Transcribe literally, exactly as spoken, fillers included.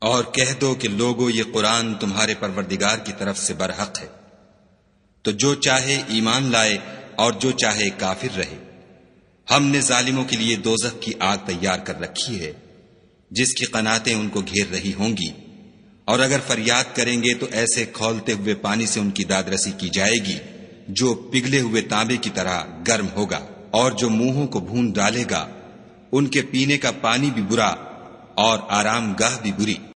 और कह दो कि लोगो ये कुरान तुम्हारे परवरदिगार की तरफ से बरहक है, तो जो चाहे ईमान लाए और जो चाहे काफिर रहे। हमने जालिमों के लिए दोजख की आग तैयार कर रखी है, जिसकी कनातें उनको घेर रही होंगी, और अगर फरियाद करेंगे तो ऐसे खौलते हुए पानी से उनकी दादरसी की जाएगी जो पिघले हुए तांबे की तरह गर्म होगा, और जो मुंहों को भून डालेगा। उनके पीने का पानी भी बुरा और आरामगाह भी बुरी।